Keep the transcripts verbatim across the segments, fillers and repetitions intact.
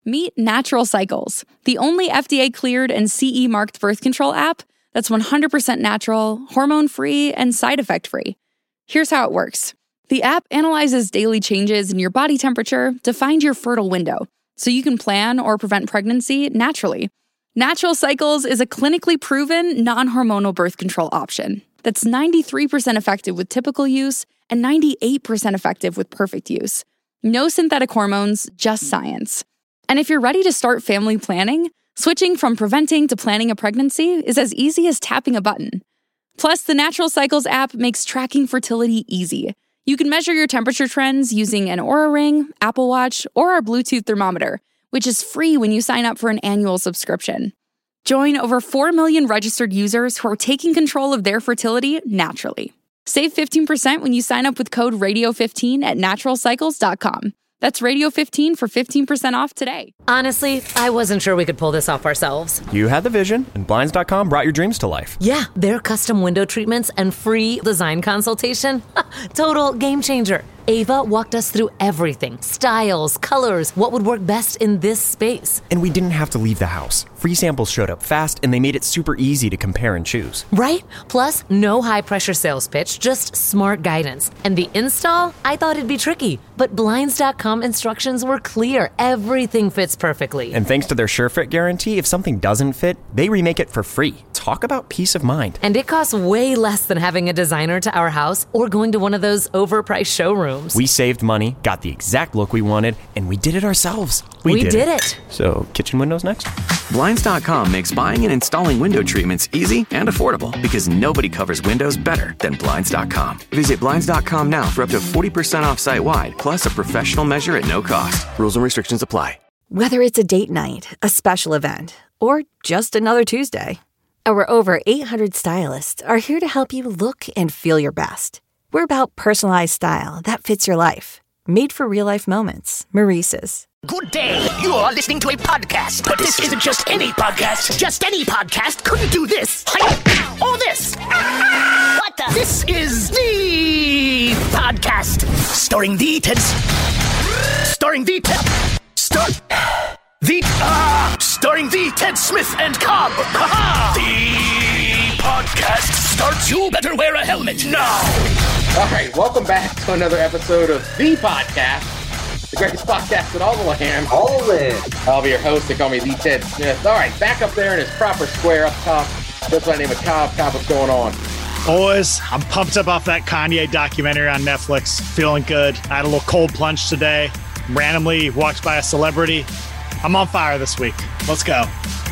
Meet Natural Cycles, the only F D A-cleared and C E-marked birth control app that's one hundred percent natural, hormone-free, and side effect-free. Here's how it works. The app analyzes daily changes in your body temperature to find your fertile window, so you can plan or prevent pregnancy naturally. Natural Cycles is a clinically proven, non-hormonal birth control option that's ninety-three percent effective with typical use and ninety-eight percent effective with perfect use. No synthetic hormones, just science. And if you're ready to start family planning, switching from preventing to planning a pregnancy is as easy as tapping a button. Plus, the Natural Cycles app makes tracking fertility easy. You can measure your temperature trends using an Oura Ring, Apple Watch, or our Bluetooth thermometer, which is free when you sign up for an annual subscription. Join over four million registered users who are taking control of their fertility naturally. Save fifteen percent when you sign up with code radio fifteen at natural cycles dot com. That's radio fifteen for fifteen percent off today. Honestly, I wasn't sure we could pull this off ourselves. You had the vision, and Blinds dot com brought your dreams to life. Yeah, their custom window treatments and free design consultation. Total game changer. Ava walked us through everything. Styles, colors, what would work best in this space. And we didn't have to leave the house. Free samples showed up fast, and they made it super easy to compare and choose. Right? Plus, no high-pressure sales pitch, just smart guidance. And the install? I thought it'd be tricky, but Blinds dot com instructions were clear. Everything fits perfectly. And thanks to their SureFit guarantee, if something doesn't fit, they remake it for free. Talk about peace of mind. And it costs way less than having a designer to our house or going to one of those overpriced showrooms. We saved money, got the exact look we wanted, and we did it ourselves. We, we did, did it. it. So, kitchen windows next? Blinds dot com makes buying and installing window treatments easy and affordable because nobody covers windows better than Blinds dot com. Visit Blinds dot com now for up to forty percent off site-wide, plus a professional measure at no cost. Rules and restrictions apply. Whether it's a date night, a special event, or just another Tuesday, our over eight hundred stylists are here to help you look and feel your best. We're about personalized style that fits your life. Made for real-life moments. Maurice's. Good day. You are listening to a podcast, but this isn't just any podcast. Just any podcast couldn't do this. Or this. What the? This is the podcast. Starring the Teds. Starring the Ted. Star... The... Uh, starring the Ted Smith and Cobb. Ha-ha! The podcast starts. You better wear a helmet now. All right, welcome back to another episode of The Podcast, the greatest podcast in all the land. All the land. I'll be your host. They call me The Ted Smith. All right, back up there in his proper square up top. That's my name of Cobb. Cobb, what's going on? Boys, I'm pumped up off that Kanye documentary on Netflix. Feeling good. I had a little cold plunge today. Randomly walked by a celebrity. I'm on fire this week. Let's go.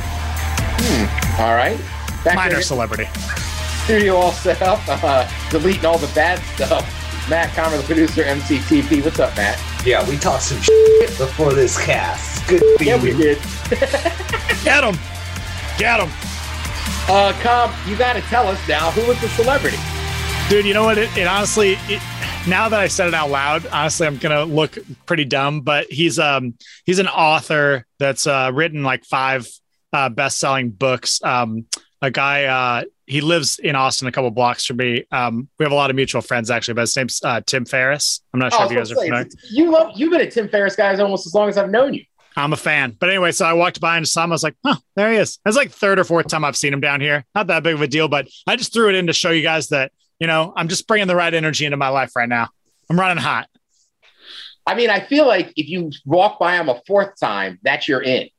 Hmm. All right. Back Minor celebrity. Studio all set up, uh, deleting all the bad stuff. Matt Comer, the producer, M C T P. What's up, Matt? Yeah, we talked some shit before this cast. Good to Yeah, we did. Get him. Get him. Uh, Cobb, you got to tell us now, who was the celebrity? Dude, you know what? It, it honestly, it, now that I said it out loud, honestly, I'm going to look pretty dumb, but he's um he's an author that's uh, written like five uh, best-selling books. Um, a guy, uh, he lives in Austin, a couple blocks from me. Um, we have a lot of mutual friends, actually, but his name's uh, Tim Ferriss. I'm not sure oh, if you guys are familiar. You love, you've been a Tim Ferriss guy almost as long as I've known you. I'm a fan. But anyway, so I walked by and saw him. I was like, oh, there he is. That's like third or fourth time I've seen him down here. Not that big of a deal, but I just threw it in to show you guys that, you know, I'm just bringing the right energy into my life right now. I'm running hot. I mean, I feel like if you walk by him a fourth time, that's your in.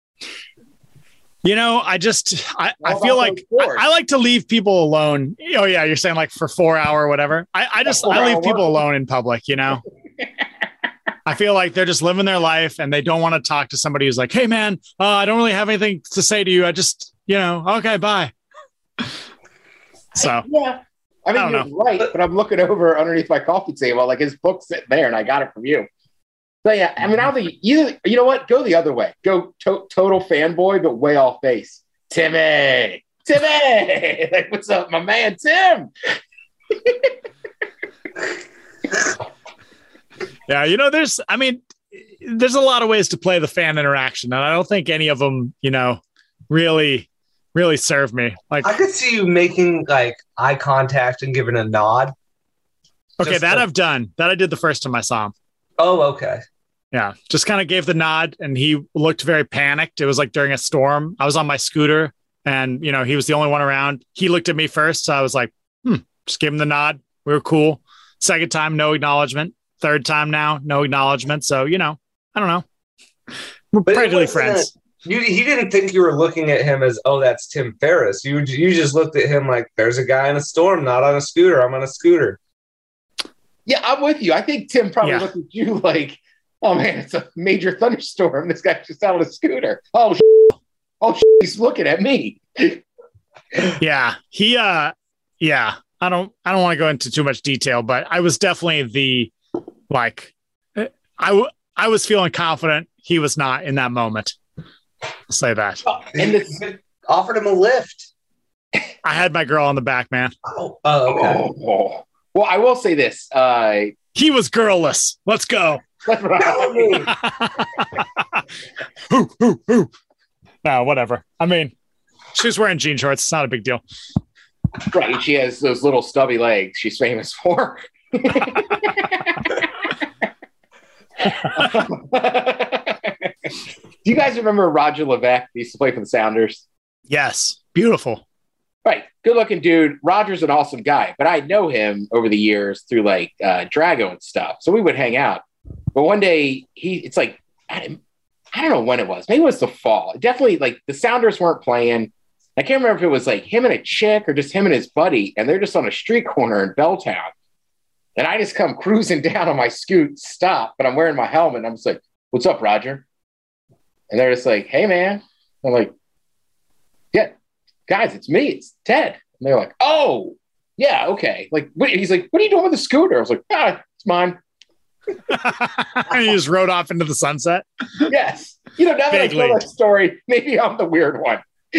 You know, I just, I, I feel like I, I like to leave people alone. Oh yeah. You're saying like for four hour or whatever. I, I just, I leave people alone in public, you know? I feel like they're just living their life and they don't want to talk to somebody who's like, hey man, uh, I don't really have anything to say to you. I just, you know, okay, bye. So yeah, I mean, I you're know. right, but I'm looking over underneath my coffee table, like his book's sitting there and I got it from you. So yeah, I mean, I don't think either, you know what? Go the other way. Go to- total fanboy, but way off base. Timmy, Timmy, like, what's up, my man, Tim? Yeah, you know, there's, I mean, there's a lot of ways to play the fan interaction, and I don't think any of them, you know, really, really serve me. Like, I could see you making like eye contact and giving a nod. Okay, Just that to- I've done. That I did the first time I saw him. Oh, okay. Yeah, just kind of gave the nod, and he looked very panicked. It was like during a storm. I was on my scooter, and you know he was the only one around. He looked at me first, so I was like, "Hmm." Just gave him the nod. We were cool. Second time, no acknowledgement. Third time now, no acknowledgement. So you know, I don't know. We're But it practically wasn't friends. a- You, he didn't think you were looking at him as, oh, that's Tim Ferriss. You you just looked at him like, there's a guy in a storm, not on a scooter. I'm on a scooter. Yeah, I'm with you. I think Tim probably Yeah. looked at you like, oh man, it's a major thunderstorm. This guy's just out on a scooter. Oh, shit. Oh, shit, he's looking at me. Yeah, he. Uh, yeah, I don't. I don't want to go into too much detail, but I was definitely the like. I w- I was feeling confident. He was not in that moment. I'll say that. Oh, and this, Offered him a lift. I had my girl on the back, man. Oh, oh okay. oh, well, I will say this. Uh, He was girlless. Let's go. Hoo, hoo, hoo. No, whatever. I mean, she was wearing jean shorts. It's not a big deal. Right. She has those little stubby legs she's famous for. Do you guys remember Roger Levesque? He used to play for the Sounders. Yes. Beautiful. Right. Good looking dude. Roger's an awesome guy, but I know him over the years through like uh, Drago and stuff. So we would hang out. But one day he, it's like, I don't, I don't know when it was. Maybe it was the fall. Definitely like the Sounders weren't playing. I can't remember if it was like him and a chick or just him and his buddy. And they're just on a street corner in Belltown. And I just come cruising down on my scoot, stop, but I'm wearing my helmet. And I'm just like, what's up, Roger? And they're just like, hey, man. I'm like, yeah, guys, it's me. It's Ted. And they're like, oh, yeah, okay. Like, what? He's like, what are you doing with the scooter? I was like, ah, it's mine. And he just rode off into the sunset. Yes. You know, now that Vaguely. I tell that story, maybe I'm the weird one.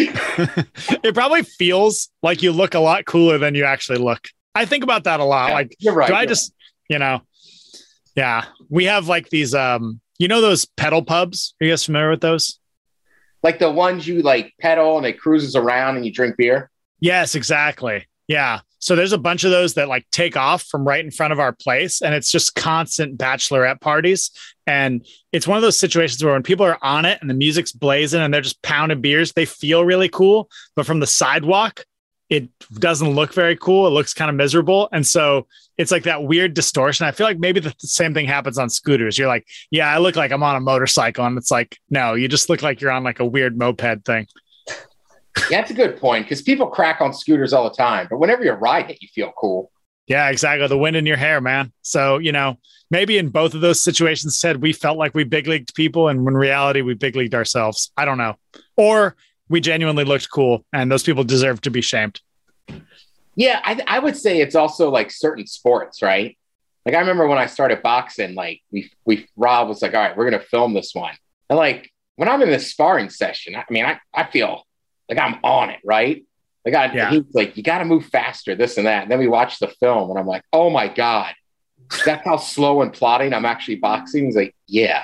It probably feels like you look a lot cooler than you actually look. I think about that a lot. Yeah, Like, you're right, do I you're just, you know, yeah, we have like these, um, you know, those pedal pubs. Are you guys familiar with those? Like the ones you like pedal and it cruises around and you drink beer. Yes, exactly. Yeah. So there's a bunch of those that like take off from right in front of our place, and it's just constant bachelorette parties. And it's one of those situations where when people are on it and the music's blazing and they're just pounding beers, they feel really cool. But from the sidewalk, it doesn't look very cool. It looks kind of miserable. And so it's like that weird distortion. I feel like maybe the same thing happens on scooters. You're like, yeah, I look like I'm on a motorcycle. And it's like, no, you just look like you're on like a weird moped thing. Yeah, that's a good point because people crack on scooters all the time. But whenever you ride it, you feel cool. Yeah, exactly. The wind in your hair, man. So, you know, maybe in both of those situations said we felt like we big leagued people, and when reality we big leagued ourselves. I don't know. Or we genuinely looked cool, and those people deserve to be shamed. Yeah, I, I would say it's also like certain sports, right? Like I remember when I started boxing, like we we Rob was like, all right, we're gonna film this one. And like when I'm in this sparring session, I mean, I, I feel like I'm on it, right? Like I Yeah. he's like, you gotta move faster, this and that. And then we watch the film and I'm like, oh my God, that's how slow and plotting I'm actually boxing. He's like, yeah.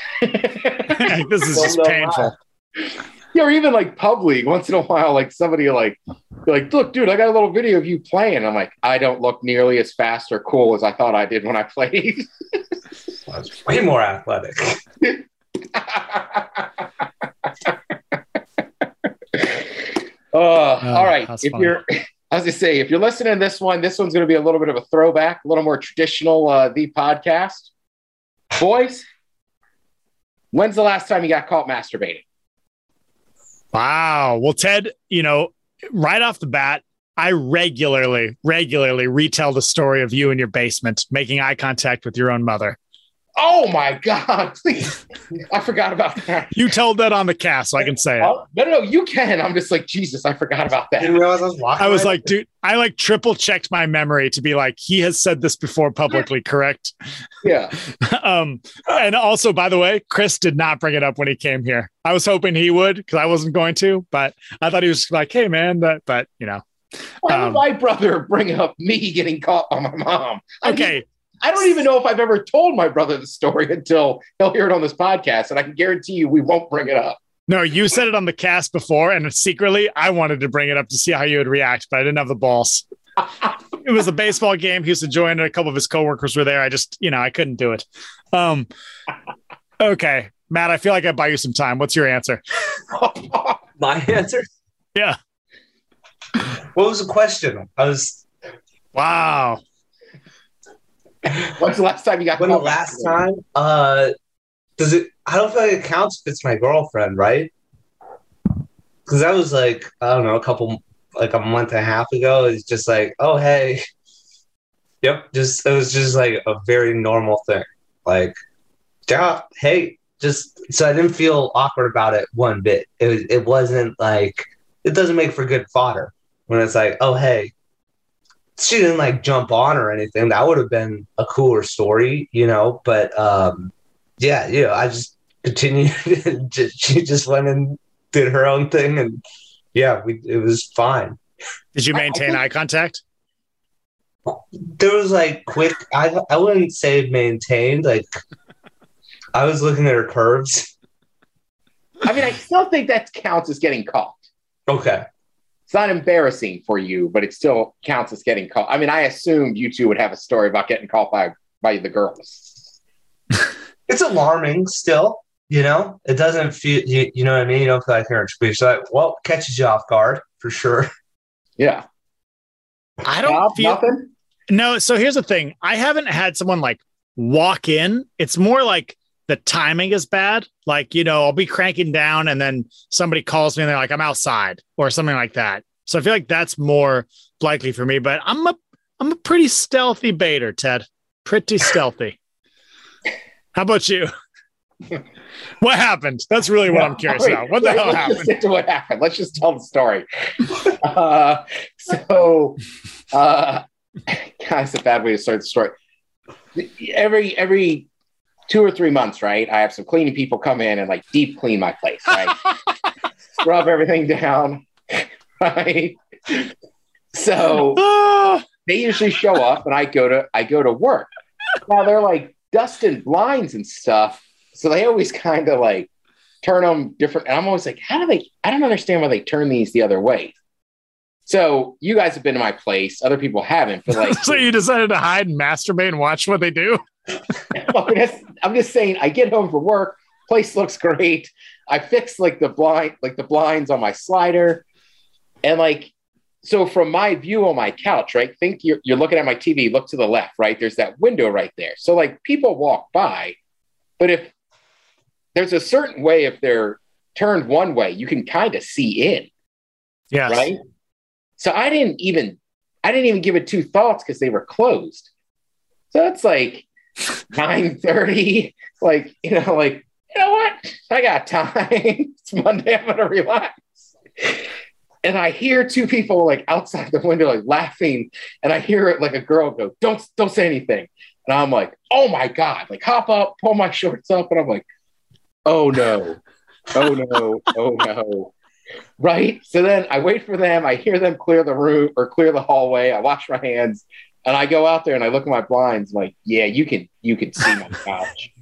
This is Don't just know painful. Yeah, or even like pub league. Once in a while, like somebody will like, be like, look, dude, I got a little video of you playing. I'm like, I don't look nearly as fast or cool as I thought I did when I played. That's way more athletic. Oh, all right. that's If funny. you're, as I say, if you're listening to this one, this one's going to be a little bit of a throwback, a little more traditional, uh, the podcast. Boys, when's the last time you got caught masturbating? Wow. Well, Ted, you know, right off the bat, I regularly, regularly retell the story of you in your basement, making eye contact with your own mother. Oh my God, please. I forgot about that. You told that on the cast, so I can say it. Oh, no, no, no, you can. I'm just like, Jesus, I forgot about that. Didn't realize I was walking. I was right like, dude, I like triple checked my memory to be like, he has said this before publicly, correct? Yeah. um, and also, by the way, Chris did not bring it up when he came here. I was hoping he would because I wasn't going to, but I thought he was like, hey, man, that, but you know. Why Um, would my brother bring up me getting caught by my mom? I Okay. mean, I don't even know if I've ever told my brother the story until he'll hear it on this podcast, and I can guarantee you we won't bring it up. No, you said it on the cast before, and secretly I wanted to bring it up to see how you would react, but I didn't have the balls. It was a baseball game. He was enjoying it. A couple of his coworkers were there. I just, you know, I couldn't do it. Um, Okay, Matt, I feel like I buy you some time. What's your answer? My answer? Yeah. What was the question? I was. Wow. When's the last time you got? When the last time? Uh, does it? I don't feel like it counts if it's my girlfriend, right? Because that was like I don't know, a couple, like a month and a half ago. It's just like, oh hey, yep. Just it was just like a very normal thing. Like, yeah, hey, just so I didn't feel awkward about it one bit. It was, it wasn't like it doesn't make for good fodder when it's like, oh hey. She didn't like jump on or anything. That would have been a cooler story, you know. But um, yeah, you know, I just continued. She just went and did her own thing, and yeah, we it was fine. Did you maintain I, I eye contact? There was like quick. I I wouldn't say maintained. Like I was looking at her curves. I mean, I still think that counts as getting caught. Okay. It's not embarrassing for you, but it still counts as getting caught. I mean, I assumed you two would have a story about getting caught by by the girls. It's alarming still, you know? It doesn't feel, you, you know what I mean? You don't feel like you're in speech. So, like, well, catches you off guard for sure. Yeah. I don't Bob, feel nothing? No. So here's the thing. I haven't had someone like walk in. It's more like the timing is bad. Like, you know, I'll be cranking down and then somebody calls me and they're like, I'm outside or something like that. So I feel like that's more likely for me, but I'm a, I'm a pretty stealthy baiter, Ted. Pretty stealthy. How about you? What happened? That's really what I'm curious Wait, about. What the wait, hell let's happened? Just get to what happened. Let's just tell the story. uh, so, uh, that's a bad way to start the story. Every, every, two or three months, right? I have some cleaning people come in and like deep clean my place, right? Scrub everything down, right? So they usually show up and I go to I go to work. Now they're like dusting blinds and stuff. So they always kind of like turn them different. And I'm always like, how do they, I don't understand why they turn these the other way. So you guys have been to my place. Other people haven't. But like, so you decided to hide and masturbate and watch what they do? I'm, just, I'm just saying, I get home from work, place looks great. I fix like the blind, like the blinds on my slider. And like, so from my view on my couch, right? Think you're, you're looking at my T V, look to the left, right? There's that window right there. So like people walk by, but if there's a certain way, if they're turned one way, you can kind of see in. Yes. Right. So I didn't even, I didn't even give it two thoughts because they were closed. So it's like nine thirty, like, you know, like, you know what? I got time. It's Monday. I'm going to relax. And I hear two people like outside the window, like laughing. And I hear it like a girl go, don't, don't say anything. And I'm like, oh my God, like hop up, pull my shorts up. And I'm like, oh no, oh no, oh no. Right. So then I wait for them. I hear them clear the room or clear the hallway. I wash my hands and I go out there and I look at my blinds. I'm like, yeah, you can, you can see my couch.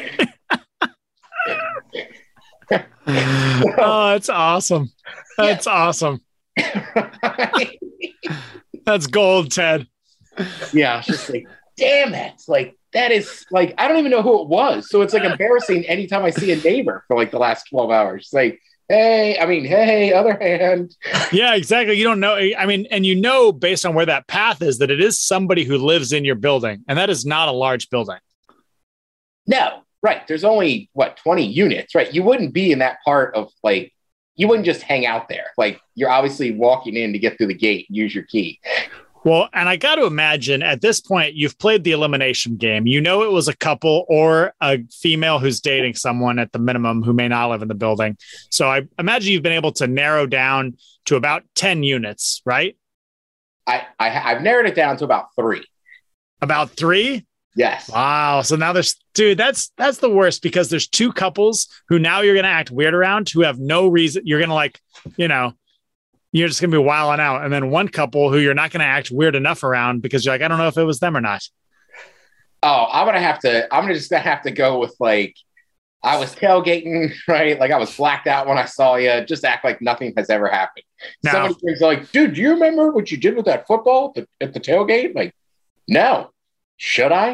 Oh, that's awesome. That's yeah. awesome. Right? That's gold, Ted. Yeah. It's just like, damn it. Like, that is like, I don't even know who it was. So it's like embarrassing anytime I see a neighbor for like the last twelve hours. It's like, hey, I mean, hey, other hand. Yeah, exactly. You don't know. I mean, and you know, based on where that path is, that it is somebody who lives in your building. And that is not a large building. No, right. There's only, what, twenty units, right? You wouldn't be in that part of like, you wouldn't just hang out there. Like, you're obviously walking in to get through the gate and use your key. Well, and I got to imagine at this point, you've played the elimination game. You know, it was a couple or a female who's dating someone at the minimum who may not live in the building. So I imagine you've been able to narrow down to about ten units, right? I, I I've narrowed it down to about three. About three? Yes. Wow. So now there's, dude, that's, that's the worst because there's two couples who now you're going to act weird around who have no reason. You're going to like, you know, you're just going to be wilding out. And then one couple who you're not going to act weird enough around because you're like, I don't know if it was them or not. Oh, I'm going to have to, I'm just going to have to go with like, I was tailgating, right? Like I was blacked out when I saw you. Just act like nothing has ever happened. No. Somebody's like, dude, do you remember what you did with that football at the, at the tailgate? Like, no. Should I?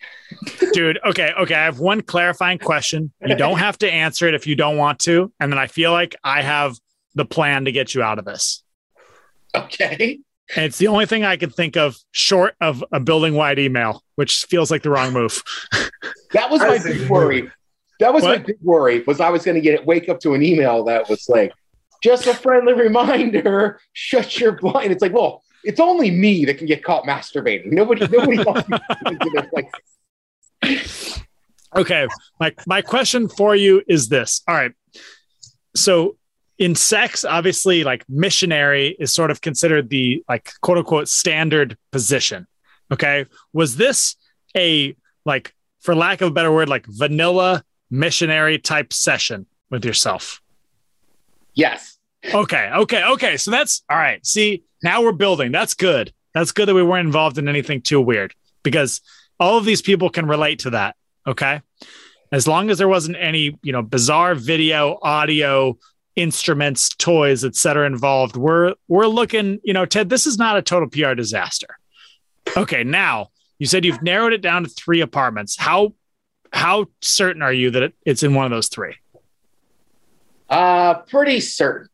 Dude, okay, okay. I have one clarifying question. You don't have to answer it if you don't want to. And then I feel like I have the plan to get you out of this. Okay. And it's the only thing I can think of short of a building-wide email, which feels like the wrong move. That was my big worry. That was what? my big worry, was I was going to get it, wake up to an email that was like, just a friendly reminder, shut your blind. It's like, well, it's only me that can get caught masturbating. Nobody, nobody wants me to into their places. Okay, my my question for you is this. All right, so in sex, obviously, like missionary is sort of considered the like quote unquote standard position. Okay, was this a like, for lack of a better word, like vanilla missionary type session with yourself? Yes. Okay. Okay. Okay. So that's all right. See, now we're building. That's good. That's good that we weren't involved in anything too weird, because all of these people can relate to that. Okay. As long as there wasn't any, you know, bizarre video, audio, instruments, toys, et cetera involved, we're, we're looking, you know, Ted, this is not a total P R disaster. Okay. Now you said you've narrowed it down to three apartments. How, how certain are you that it, it's in one of those three? Uh, pretty certain.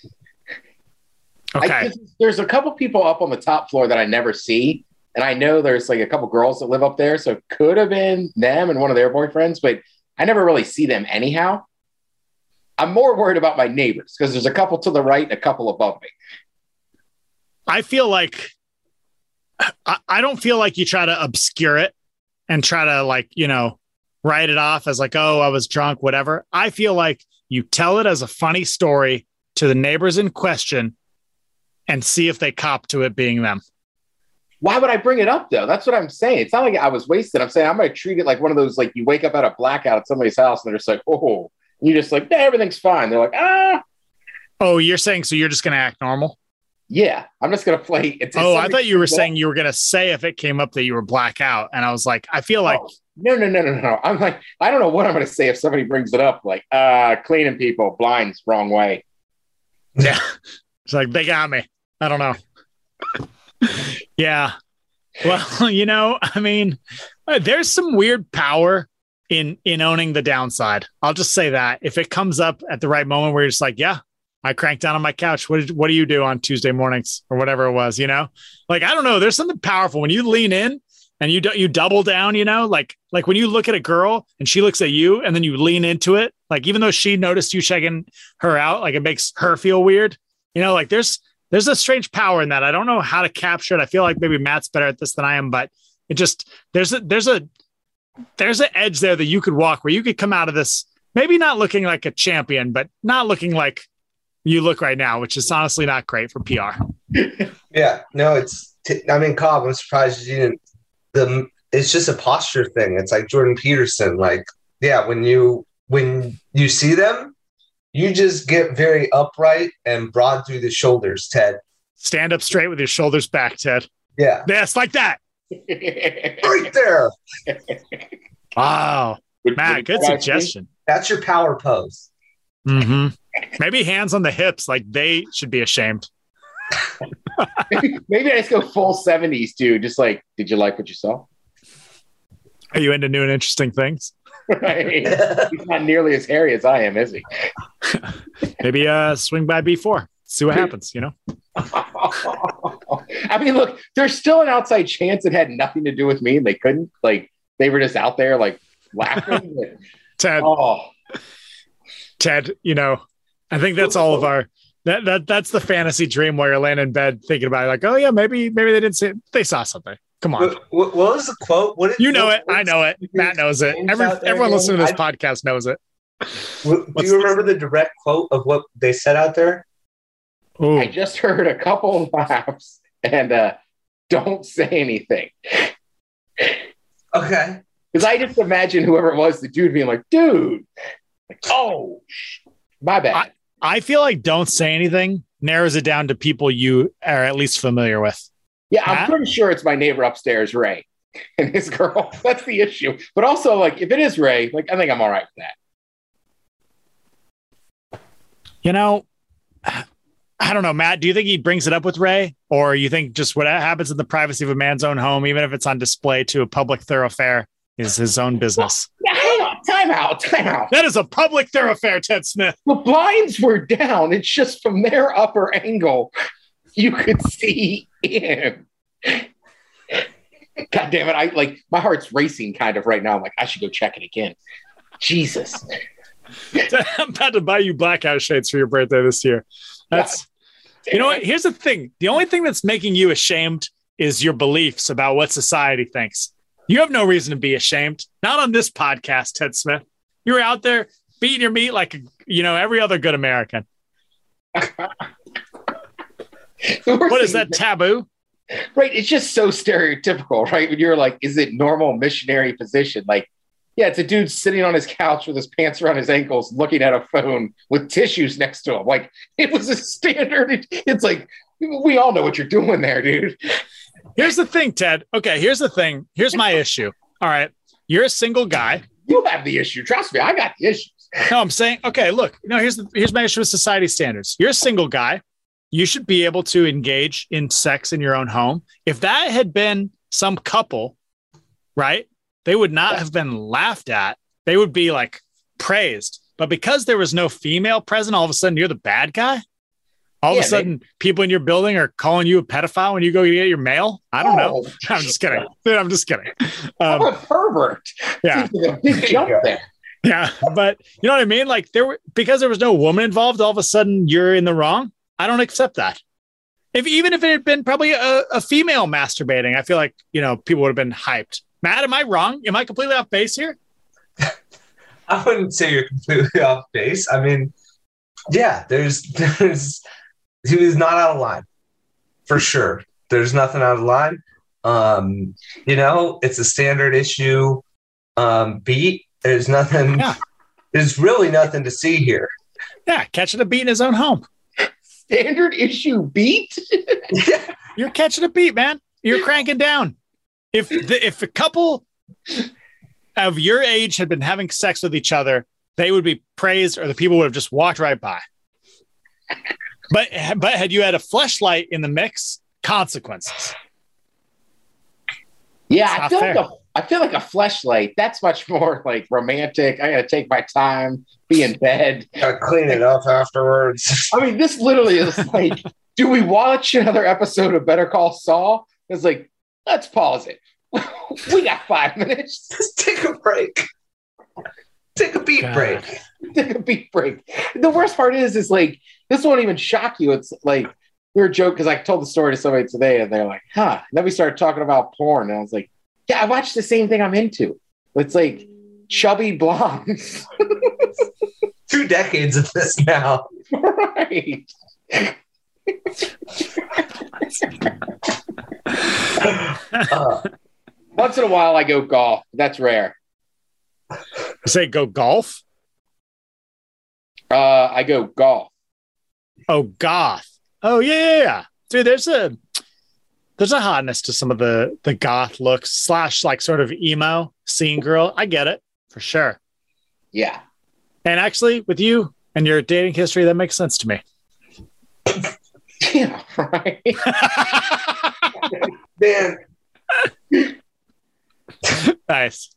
Okay. I, there's a couple people up on the top floor that I never see. And I know there's like a couple girls that live up there. So it could have been them and one of their boyfriends, but I never really see them anyhow. I'm more worried about my neighbors because there's a couple to the right and a couple above me. I feel like, I, I don't feel like you try to obscure it and try to like, you know, write it off as like, oh, I was drunk, whatever. I feel like you tell it as a funny story to the neighbors in question and see if they cop to it being them. Why would I bring it up, though? That's what I'm saying. It's not like I was wasted. I'm saying I'm going to treat it like one of those, like you wake up out of blackout at somebody's house and they're just like, oh, and you're just like, yeah, everything's fine. They're like, ah. Oh, you're saying, so you're just going to act normal? Yeah, I'm just going to play. It's, oh, I thought you were saying you were going to say if it came up that you were blackout. And I was like, I feel like. Oh, no, no, no, no, no. I'm like, I don't know what I'm going to say if somebody brings it up. Like, uh, cleaning people, blinds, wrong way. Yeah. It's like, they got me. I don't know. Yeah. Well, you know, I mean, there's some weird power in in owning the downside. I'll just say that. If it comes up at the right moment where you're just like, yeah, I cranked down on my couch. What did, what do you do on Tuesday mornings or whatever it was, you know? Like, I don't know. There's something powerful when you lean in and you do, you double down, you know, like like when you look at a girl and she looks at you and then you lean into it, like even though she noticed you checking her out, like it makes her feel weird, you know, like there's There's a strange power in that. I don't know how to capture it. I feel like maybe Matt's better at this than I am, but it just, there's a, there's a, there's an edge there that you could walk where you could come out of this, maybe not looking like a champion, but not looking like you look right now, which is honestly not great for P R. Yeah, no, it's, t- I mean, Cobb, I'm surprised you didn't, the, it's just a posture thing. It's like Jordan Peterson. Like, yeah, when you, when you see them, you just get very upright and broad through the shoulders, Ted. Stand up straight with your shoulders back, Ted. Yeah. Yes, like that. Right there. Wow. Matt, good suggestion. That's your power pose. Mm-hmm. Maybe hands on the hips, like they should be ashamed. maybe, maybe I just go full seventies, too. Just like, did you like what you saw? Are you into new and interesting things? Right. He's not nearly as hairy as I am, is he? Maybe uh, swing by B four. See what happens, you know? I mean, look, there's still an outside chance it had nothing to do with me and they couldn't. Like, they were just out there, like, laughing. Ted, oh. Ted, you know, I think that's all of our... That that That's the fantasy dream while you're laying in bed thinking about it. Like, oh, yeah, maybe maybe they didn't see it. They saw something. Come on. What, what, what was the quote? What did, you know what, it. I know it. Matt knows it. Every, everyone listening to this I, podcast knows it. What, do you remember the direct quote of what they said out there? Ooh. I just heard a couple of laughs and uh, don't say anything. Okay. Because I just imagine whoever it was, the dude being like, dude, like, oh, my bad. I, I feel like don't say anything narrows it down to people you are at least familiar with. Yeah, I'm pretty sure it's my neighbor upstairs, Ray, and his girl. That's the issue. But also, like, if it is Ray, like, I think I'm all right with that. You know, I don't know, Matt. Do you think he brings it up with Ray, or you think just what happens in the privacy of a man's own home, even if it's on display to a public thoroughfare, is his own business. Yeah, hang on. Time out. Time out. That is a public thoroughfare, Ted Smith. The blinds were down. It's just from their upper angle, you could see in. God damn it. I like my heart's racing kind of right now. I'm like, I should go check it again. Jesus. I'm about to buy you blackout shades for your birthday this year. That's, yeah. You know what? Here's the thing. The only thing that's making you ashamed is your beliefs about what society thinks. You have no reason to be ashamed. Not on this podcast, Ted Smith. You're out there beating your meat like, you know, every other good American. What is that, taboo? Right. It's just so stereotypical, right? When you're like, is it normal missionary position? Like, yeah, it's a dude sitting on his couch with his pants around his ankles, looking at a phone with tissues next to him. Like, it was a standard. It, it's like, we all know what you're doing there, dude. Here's the thing, Ted. Okay, here's the thing. Here's my issue. All right. You're a single guy. You have the issue. Trust me, I got the issues. No, I'm saying, okay, look, no, here's the, here's my issue with society standards. You're a single guy. You should be able to engage in sex in your own home. If that had been some couple, right, they would not have been laughed at. They would be like praised. But because there was no female present, all of a sudden you're the bad guy. All yeah, of a sudden they, people in your building are calling you a pedophile when you go get your mail. I don't oh, know. I'm just kidding. Dude, I'm just kidding. Um, I'm a pervert. Yeah. A big jump there. Yeah. But you know what I mean? Like there were, because there was no woman involved, all of a sudden you're in the wrong. I don't accept that. If even if it had been probably a, a female masturbating, I feel like, you know, people would have been hyped. Matt, am I wrong? Am I completely off base here? I wouldn't say you're completely off base. I mean, yeah, there's, there's, he was not out of line for sure. There's nothing out of line. Um, you know, it's a standard issue um, beat. There's nothing, yeah. There's really nothing to see here. Yeah, catching a beat in his own home. Standard issue beat? You're catching a beat, man. You're cranking down. If the, if a couple of your age had been having sex with each other, they would be praised, or the people would have just walked right by. But but had you had a fleshlight in the mix, consequences. Yeah, I feel, like a, I feel like a fleshlight. That's much more like romantic. I got to take my time, be in bed. Got to clean it up afterwards. I mean, this literally is like, do we watch another episode of Better Call Saul? It's like, let's pause it. We got five minutes. Just take a break. Take a beat God. break. Take a beat break. The worst part is, is like, this won't even shock you. It's like, we were joking because I told the story to somebody today and they're like, huh. And then we started talking about porn. And I was like, yeah, I watched the same thing I'm into. It's like chubby blondes. Two decades of this now. Right. uh, once in a while I go golf. That's rare. You say go golf? Uh, I go golf. Oh, goth. Oh yeah, yeah, yeah, dude. There's a there's a hotness to some of the the goth looks slash like sort of emo scene girl. I get it for sure. Yeah, and actually, with you and your dating history, that makes sense to me. Yeah, right. Man, nice.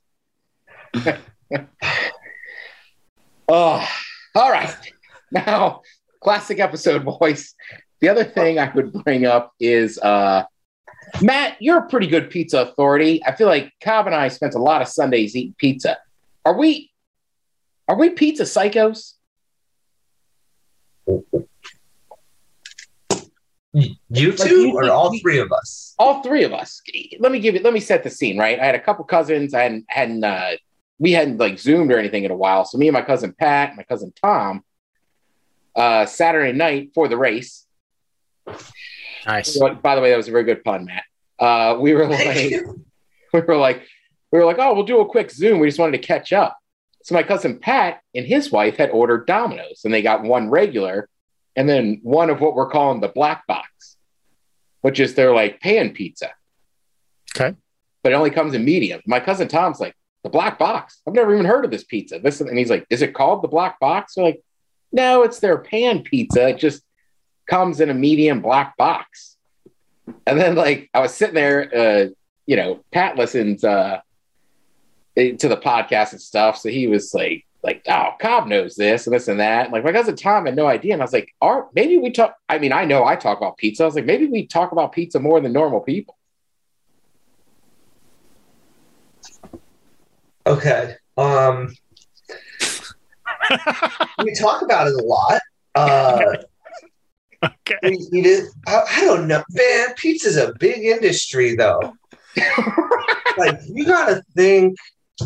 Oh, all right. Now, classic episode, boys. The other thing I would bring up is, uh, Matt, you're a pretty good pizza authority. I feel like Cobb and I spent a lot of Sundays eating pizza. Are we, are we pizza psychos? You two, like, or all three of us? All three of us. Let me give you, let me set the scene, right? I had a couple cousins. I hadn't, hadn't uh, we hadn't like Zoomed or anything in a while. So me and my cousin Pat, my cousin Tom, uh, Saturday night for the race. Nice. By the way, that was a very good pun, Matt. Uh, we were like, we were like, we were like, oh, we'll do a quick Zoom. We just wanted to catch up. So my cousin Pat and his wife had ordered Domino's, and they got one regular, and then one of what we're calling the black box, which is their like pan pizza. Okay. But it only comes in medium. My cousin Tom's like, the black box? I've never even heard of this pizza. This, and he's like, is it called the black box? We're like, no, it's their pan pizza. It just comes in a medium black box. And then like I was sitting there, uh, you know, Pat listens, uh, to the podcast and stuff. So he was like, like, oh, Cobb knows this and this and that. Like my cousin Tom had no idea. And I was like, Art, maybe we talk. I mean, I know I talk about pizza. I was like, maybe we talk about pizza more than normal people. Okay. Um, we talk about it a lot. Uh, okay. We eat it. I, I don't know, man. Pizza's a big industry, though. Like, you gotta think.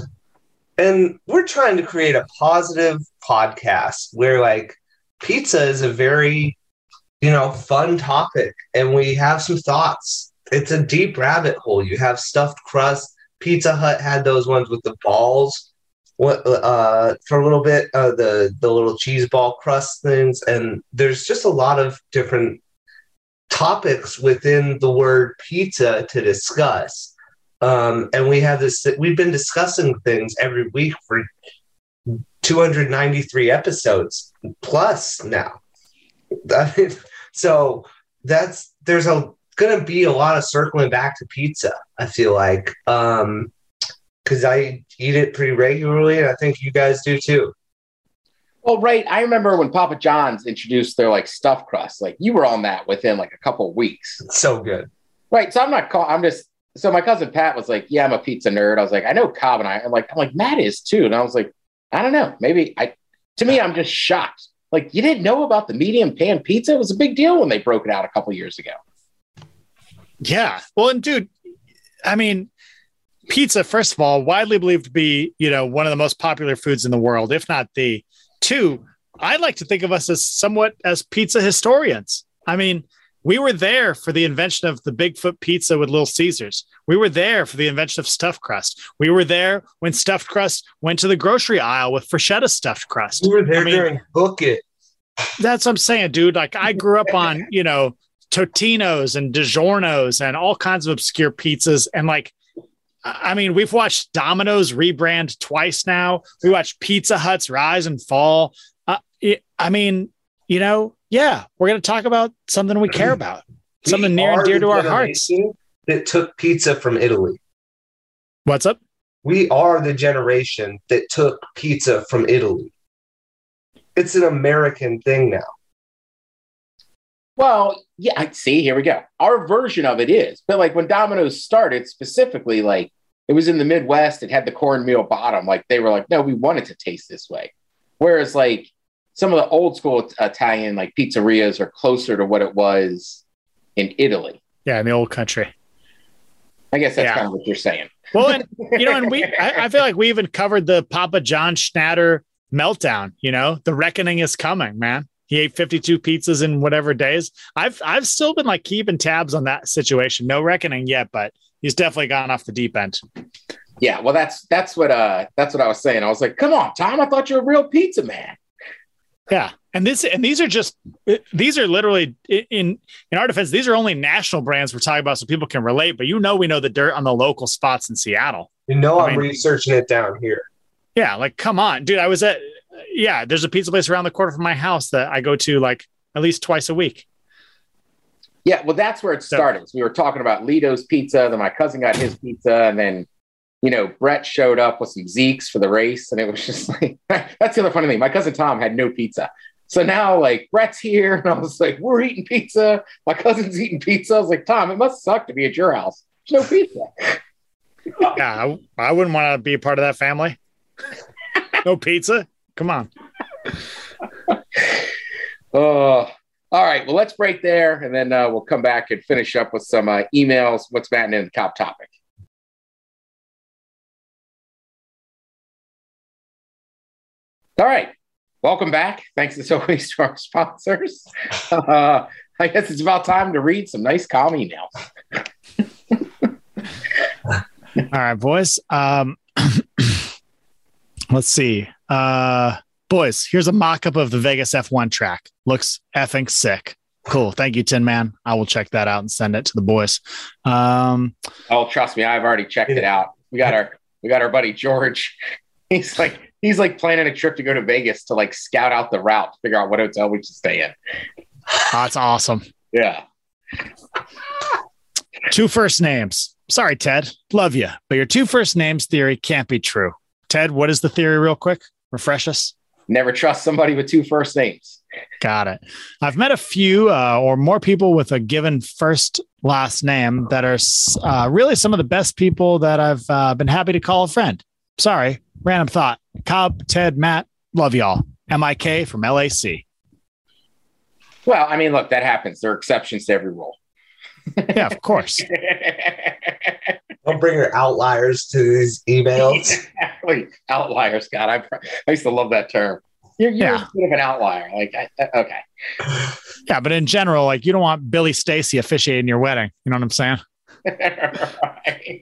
And we're trying to create a positive podcast where, like, pizza is a very, you know, fun topic, and we have some thoughts. It's a deep rabbit hole. You have stuffed crust. Pizza Hut had those ones with the balls. What uh, for a little bit, uh, the the little cheese ball crust things, and there's just a lot of different topics within the word pizza to discuss. Um, and we have this, we've been discussing things every week for two hundred ninety-three episodes plus now. I mean, so that's, there's a going to be a lot of circling back to pizza, I feel like, um, because I eat it pretty regularly, and I think you guys do too. Well, right. I remember when Papa John's introduced their like stuffed crust, like you were on that within like a couple of weeks. It's so good. Right. So I'm not call I'm just, so my cousin Pat was like, yeah, I'm a pizza nerd. I was like, I know Cobb and I, I'm like, I'm like, Matt is too. And I was like, I don't know. Maybe I, to me, I'm just shocked. Like, you didn't know about the medium pan pizza? It was a big deal when they broke it out a couple of years ago. Yeah. Well, and dude, I mean, pizza, first of all, widely believed to be, you know, one of the most popular foods in the world, if not the two. I like to think of us as somewhat as pizza historians. I mean, we were there for the invention of the Bigfoot pizza with Little Caesars. We were there for the invention of stuffed crust. We were there when stuffed crust went to the grocery aisle with Freshetta stuffed crust. We were there I mean, during Book It. That's what I'm saying, dude. Like, I grew up on, you know, Totino's and DiGiorno's and all kinds of obscure pizzas. And like, I mean, we've watched Domino's rebrand twice now. We watched Pizza Hut's rise and fall. Uh, it, I mean, you know, yeah, we're going to talk about something we care about, we something near and dear to our hearts. That took pizza from Italy. What's up? We are the generation that took pizza from Italy. It's an American thing now. Well, yeah, I see. Here we go. Our version of it is, but like when Domino's started, specifically, like it was in the Midwest. It had the cornmeal bottom. Like they were like, no, we want it to taste this way. Whereas like some of the old school Italian like pizzerias are closer to what it was in Italy. Yeah, in the old country. I guess that's yeah. kind of what you're saying. Well, and you know, and we, I, I feel like we even covered the Papa John Schnatter meltdown. You know, the reckoning is coming, man. He ate fifty-two pizzas in whatever days. I've I've still been like keeping tabs on that situation. No reckoning yet, but he's definitely gone off the deep end. Yeah, well, that's that's what uh that's what I was saying. I was like, come on, Tom, I thought you were a real pizza man. Yeah, and this and these are just these are literally in in our defense. These are only national brands we're talking about, so people can relate. But you know, we know the dirt on the local spots in Seattle. You know, I I'm mean, researching it down here. Yeah, like come on, dude. I was at yeah. There's a pizza place around the corner from my house that I go to like at least twice a week. Yeah, well, that's where it started. So we were talking about Lito's Pizza. Then my cousin got his pizza, and then. You know, Brett showed up with some Zeeks for the race, and it was just like, that's the other funny thing. My cousin Tom had no pizza. So now, like, Brett's here, and I was like, we're eating pizza. My cousin's eating pizza. I was like, Tom, it must suck to be at your house. There's no pizza. Yeah, I, I wouldn't want to be a part of that family. No pizza? Come on. Oh, uh, all right. Well, let's break there, and then uh, we'll come back and finish up with some uh, emails. What's Matt in the top topic? All right. Welcome back. Thanks as always to our sponsors. Uh, I guess it's about time to read some nice, calm emails. All right, boys. Um, let's see. Uh, boys, here's a mock-up of the Vegas F one track. Looks effing sick. Cool. Thank you, Tin Man. I will check that out and send it to the boys. Um, oh, trust me. I've already checked it out. We got our, we got our buddy George. He's like, He's like planning a trip to go to Vegas to like scout out the route, to figure out what hotel we should stay in. Oh, that's awesome. Yeah. Two first names. Sorry, Ted. Love you. But your two first names theory can't be true. Ted, what is the theory real quick? Refresh us. Never trust somebody with two first names. Got it. I've met a few uh, or more people with a given first last name that are uh, really some of the best people that I've uh, been happy to call a friend. Sorry, random thought. Cobb, Ted, Matt, love y'all. M I K from L A C. Well, I mean, look, that happens. There are exceptions to every rule. Yeah, of course. Don't bring your outliers to these emails. Exactly. Outliers, God. I, I used to love that term. You're, you're Yeah. a bit of an outlier. Like, I, okay. Yeah, but in general, like you don't want Billy Stacy officiating your wedding. You know what I'm saying? Right.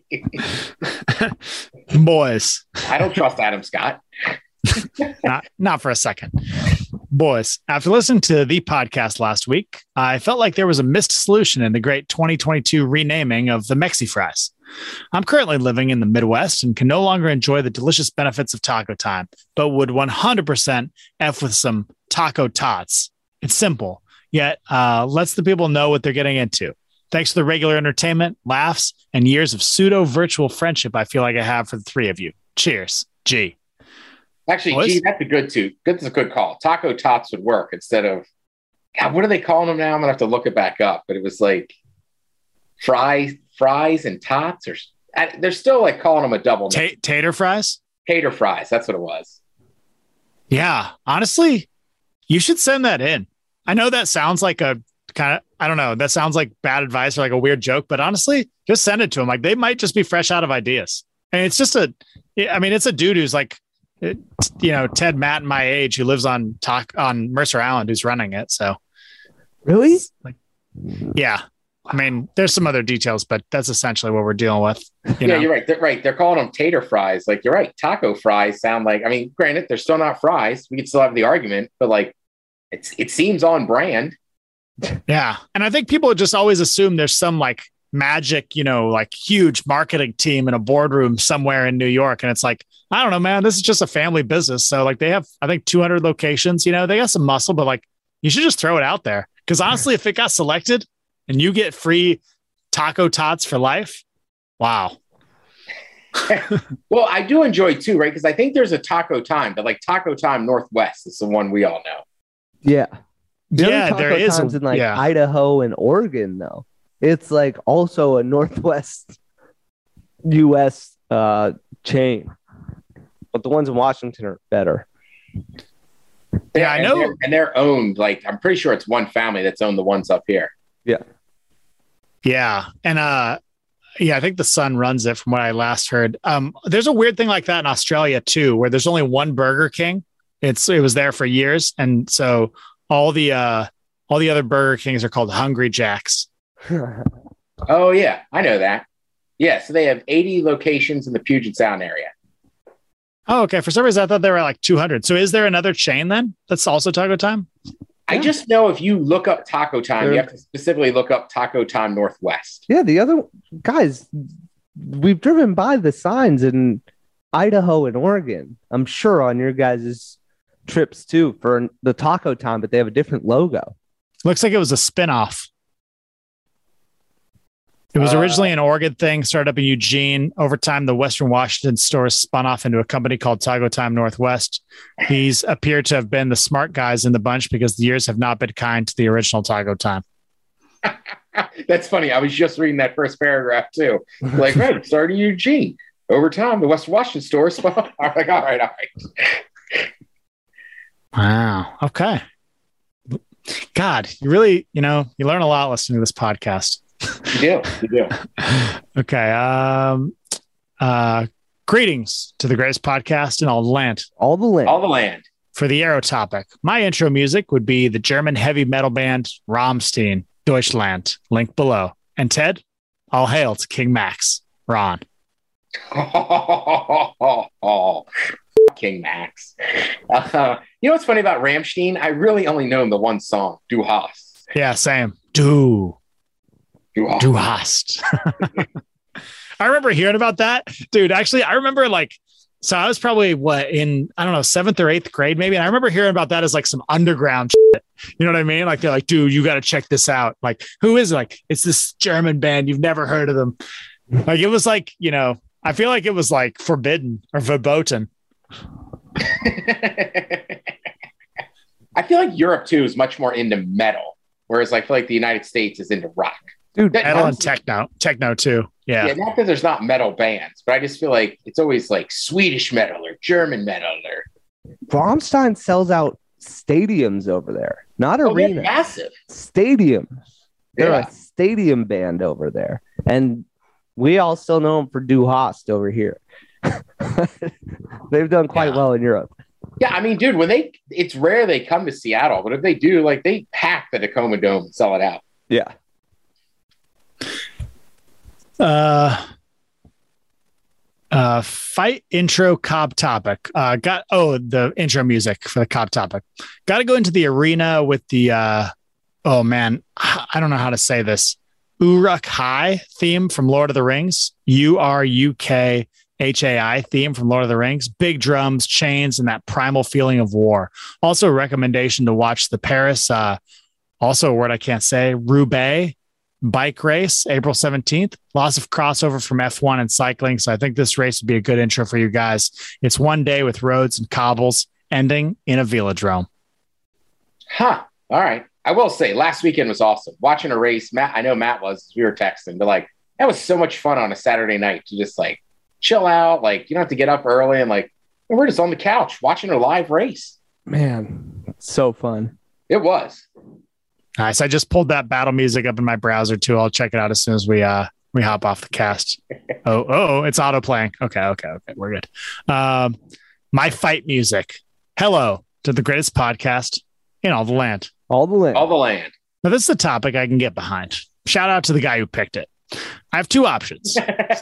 Boys. I don't trust Adam Scott. not, not for a second. Boys, after listening to the podcast last week, I felt like there was a missed solution in the great twenty twenty-two renaming of the Mexi Fries. I'm currently living in the Midwest and can no longer enjoy the delicious benefits of Taco Time, but would one hundred percent F with some Taco Tots. It's simple, yet uh, lets the people know what they're getting into. Thanks for the regular entertainment, laughs, and years of pseudo-virtual friendship I feel like I have for the three of you. Cheers. G. Actually, Boys? gee, that's a good too. Good, that's a good call. Taco Tots would work instead of, God, what are they calling them now? I'm gonna have to look it back up. But it was like fries, fries and tots, or I, they're still like calling them a double. Ta- tater fries? Tater fries. That's what it was. Yeah, honestly, you should send that in. I know that sounds like a kind of, I don't know, that sounds like bad advice or like a weird joke, but honestly, just send it to them. Like they might just be fresh out of ideas. And it's just a, I mean, it's a dude who's like, it, you know, Ted Matt my age who lives on talk on Mercer Island who's running it. So really, like, yeah. I mean, there's some other details, but that's essentially what we're dealing with. You yeah, know? you're right. They're right. They're calling them tater fries. Like you're right. Taco fries sound like, I mean, granted, they're still not fries. We could still have the argument, but like it's, it seems on brand. Yeah. And I think people just always assume there's some like magic, you know, like huge marketing team in a boardroom somewhere in New York. And it's like, I don't know, man, this is just a family business. So like they have, I think two hundred locations, you know, they got some muscle, but like you should just throw it out there. Cause honestly, if it got selected and you get free Taco Tots for life, wow. Well, I do enjoy too, right? Cause I think there's a Taco Time, but like Taco Time Northwest is the one we all know. Yeah. The yeah, other there Taco is Times a, in like yeah. Idaho and Oregon though. It's like also a Northwest U S uh, chain, but the ones in Washington are better. Yeah, I and know. They're, and they're owned, like, I'm pretty sure it's one family that's owned the ones up here. Yeah. Yeah. And, uh, yeah, I think the son runs it from what I last heard. Um, there's a weird thing like that in Australia too, where there's only one Burger King. It's, it was there for years. And so all the, uh, all the other Burger Kings are called Hungry Jacks. Oh yeah, I know that. Yeah, so they have eighty locations in the Puget Sound area. Oh, okay. For some reason, I thought there were like two hundred. So is there another chain then that's also Taco Time? I just know if you look up Taco Time, They're- you have to specifically look up Taco Time Northwest. Yeah, the other guys, we've driven by the signs in Idaho and Oregon. I'm sure on your guys' trips too for the Taco Time, but they have a different logo. Looks like it was a spinoff. It was Uh, originally an Oregon thing, started up in Eugene. Over time, the Western Washington store spun off into a company called Taco Time Northwest. He's appeared to have been the smart guys in the bunch because the years have not been kind to the original Taco Time. That's funny. I was just reading that first paragraph too. Like, right, it started in Eugene. Over time, the West Washington store spun off. I'm like, all right, all right. Wow. Okay. God, you really, you know, you learn a lot listening to this podcast. You do. You do. Okay. Um, uh, greetings to the greatest podcast in all the land. All the land. All the land. For the Arrow topic, my intro music would be the German heavy metal band Rammstein, Deutschland. Link below. And Ted, all hail to King Max. Ron. Oh, King Max. Uh, you know what's funny about Rammstein? I really only know him the one song, Du hast. Yeah, same. Du. Du hast. Du hast. I remember hearing about that. Dude, actually, I remember like So I was probably what in, I don't know, seventh or eighth grade, maybe. And I remember hearing about that as like some underground shit. You know what I mean? Like they're like, dude, you got to check this out. Like, who is it? Like, it's this German band. You've never heard of them. Like, it was like, you know, I feel like it was like forbidden or verboten. I feel like Europe too is much more into metal, whereas I feel like the United States is into rock. Dude, metal and techno, techno too. Yeah. Yeah, not that there's not metal bands, but I just feel like it's always like Swedish metal or German metal or Rammstein sells out stadiums over there, not oh, arenas. Massive Stadiums. They're Yeah. a stadium band over there, and we all still know them for Du Hast over here. They've done quite Yeah. well in Europe. Yeah, I mean, dude, when they it's rare they come to Seattle, but if they do, like they pack the Tacoma Dome and sell it out. Yeah. Uh, uh, fight intro Cobb topic. Uh, got oh the intro music for the Cobb topic. Got to go into the arena with the uh, oh man, I don't know how to say this. Uruk Hai theme from Lord of the Rings. U R U K H A I theme from Lord of the Rings. Big drums, chains, and that primal feeling of war. Also, a recommendation to watch the Paris. Uh, also, a word I can't say. Roubaix bike race, April seventeenth. Lots of crossover from F one and cycling. So I think this race would be a good intro for you guys. It's one day with roads and cobbles ending in a velodrome. Huh. All right. I will say last weekend was awesome. Watching a race, Matt, I know Matt was, we were texting, but like, that was so much fun on a Saturday night to just like chill out. Like, you don't have to get up early and like, we're just on the couch watching a live race. Man, so fun. It was. Nice. I just pulled that battle music up in my browser too. I'll check it out as soon as we uh we hop off the cast. oh, oh, it's auto playing. Okay, okay, okay. We're good. Um, my fight music. Hello to the greatest podcast in all the land. All the land. All the land. Now, this is a topic I can get behind. Shout out to the guy who picked it. I have two options.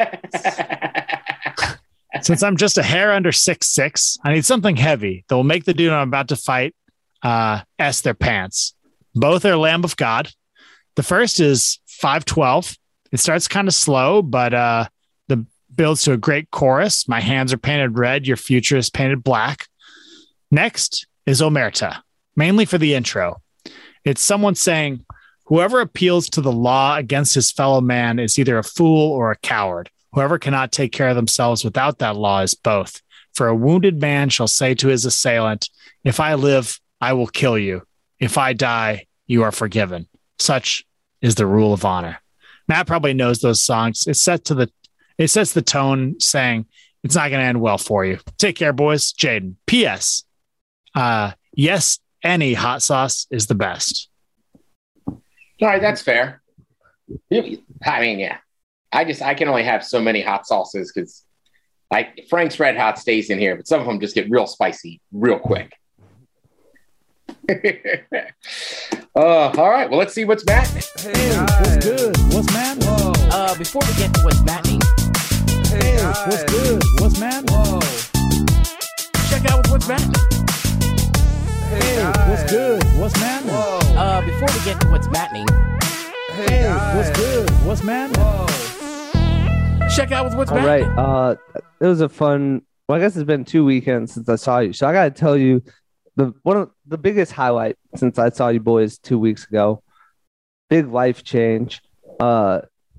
Since I'm just a hair under six six, I need something heavy that will make the dude I'm about to fight uh, S their pants. Both are Lamb of God. The first is five twelve. It starts kind of slow, but uh, the builds to a great chorus. My hands are painted red. Your future is painted black. Next is Omerta, mainly for the intro. It's someone saying, whoever appeals to the law against his fellow man is either a fool or a coward. Whoever cannot take care of themselves without that law is both. For a wounded man shall say to his assailant, if I live, I will kill you. If I die, you are forgiven. Such is the rule of honor. Matt probably knows those songs. It's set to the, it sets the tone saying it's not going to end well for you. Take care, boys. Jaden. P S. Uh, yes, any hot sauce is the best. All right, that's fair. I mean, yeah. I just I can only have so many hot sauces because like Frank's Red Hot stays in here, but some of them just get real spicy real quick. uh, all right, well, let's see what's matching. Hey, what's good? What's matching? Uh, before we get to what's matching, hey, what's good? What's matching? Whoa. Check out what's matching. Hey, what's good? What's matching? Uh, before we get to what's matching, hey, what's good? What's matching? Check out what's All matching. right. Uh, it was a fun. Well, I guess it's been two weekends since I saw you, so I got to tell you the one of the biggest highlight since I saw you boys two weeks ago. Big life change. Uh,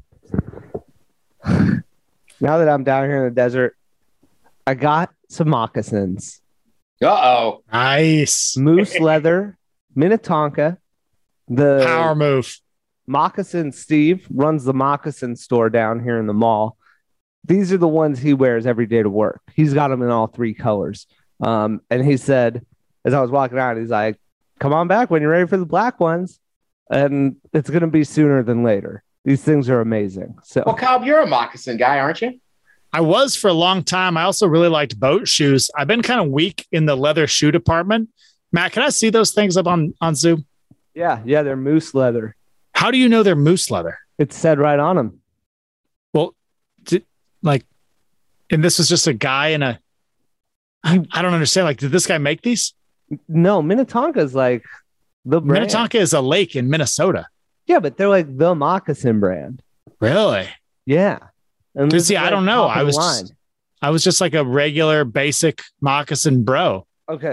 now that I'm down here in the desert, I got some moccasins. Uh-oh. Nice. Moose leather, Minnetonka. The Power move. Moccasin Steve runs the moccasin store down here in the mall. These are the ones he wears every day to work. He's got them in all three colors. Um, and he said, as I was walking out, he's like, come on back when you're ready for the black ones. And it's going to be sooner than later. These things are amazing. So, well, Cobb, you're a moccasin guy, aren't you? I was for a long time. I also really liked boat shoes. I've been kind of weak in the leather shoe department. Matt, can I see those things up on, on Zoom? Yeah, yeah, they're moose leather. How do you know they're moose leather? It's said right on them. Well, did, like, and this was just a guy in a, I, I don't understand. Like, did this guy make these? No, Minnetonka is like the brand. Minnetonka is a lake in Minnesota. Yeah, but they're like the moccasin brand. Really? Yeah. And see, I don't know. I was, just, I was just like a regular basic moccasin bro. Okay.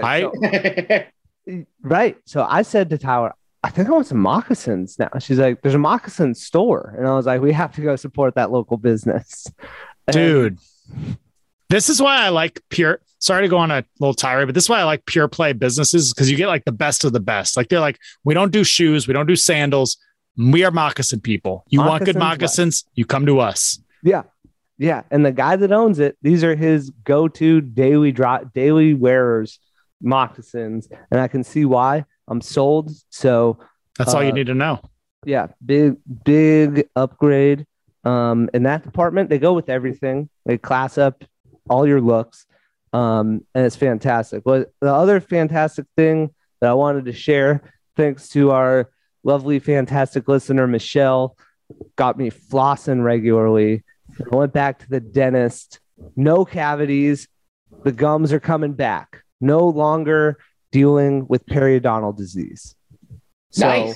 I so, right. So I said to Tyler, I think I want some moccasins now. She's like, there's a moccasin store. And I was like, we have to go support that local business. Dude, and- this is why I like pure. Sorry to go on a little tirade, but this is why I like pure play businesses, because you get like the best of the best. Like they're like, we don't do shoes. We don't do sandals. We are moccasin people. You moccasins want good moccasins? What? You come to us. Yeah. Yeah. And the guy that owns it, these are his go-to daily drop, daily wearers moccasins. And I can see why. I'm sold. So that's uh, all you need to know. Yeah. Big, big upgrade. Um, in that department, they go with everything. They class up all your looks. Um, and it's fantastic. But the other fantastic thing that I wanted to share, thanks to our lovely, fantastic listener, Michelle, got me flossing regularly. I went back to the dentist. No cavities. The gums are coming back. No longer dealing with periodontal disease. So nice.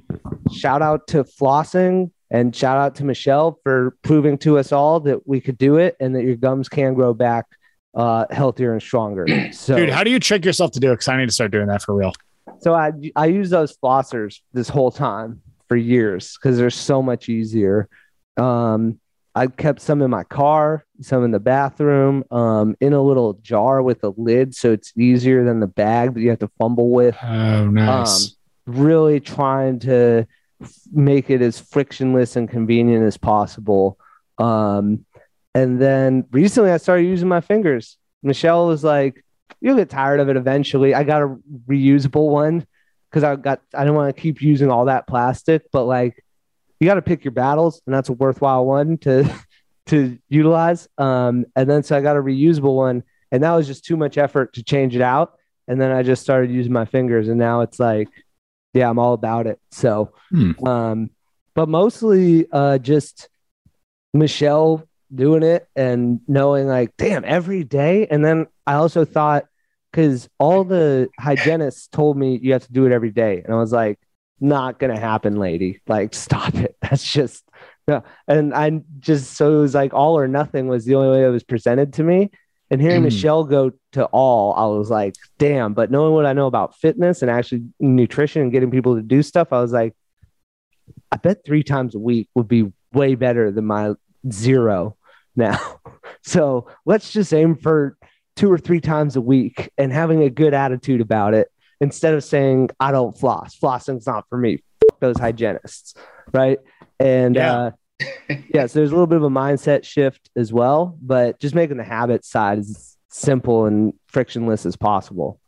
Shout out to flossing and shout out to Michelle for proving to us all that we could do it and that your gums can grow back uh, healthier and stronger. So, dude, how do you trick yourself to do it? Because I need to start doing that for real. So I I use those flossers this whole time for years because they're so much easier. Um, I kept some in my car, some in the bathroom, um, in a little jar with a lid, so it's easier than the bag that you have to fumble with. Oh, nice. Um, really trying to make it as frictionless and convenient as possible. Um, and then recently I started using my fingers. Michelle was like, you'll get tired of it eventually. I got a reusable one because I got I didn't want to keep using all that plastic, but like you got to pick your battles, and that's a worthwhile one to to utilize. Um, and then so I got a reusable one, and that was just too much effort to change it out. And then I just started using my fingers, and now it's like, yeah, I'm all about it. So, hmm. um, but mostly uh, just Michelle doing it and knowing like, damn, every day. And then I also thought, because all the hygienists told me you have to do it every day. And I was like, not going to happen, lady. Like, stop it. That's just, no. And I just, so it was like all or nothing was the only way it was presented to me. And hearing mm. Michelle go to all, I was like, damn. But knowing what I know about fitness and actually nutrition and getting people to do stuff, I was like, I bet three times a week would be way better than my zero now. So let's just aim for two or three times a week and having a good attitude about it instead of saying, I don't floss. Flossing's not for me. F- those hygienists. Right. And yeah. uh, yeah, so there's a little bit of a mindset shift as well, but just making the habit side as simple and frictionless as possible.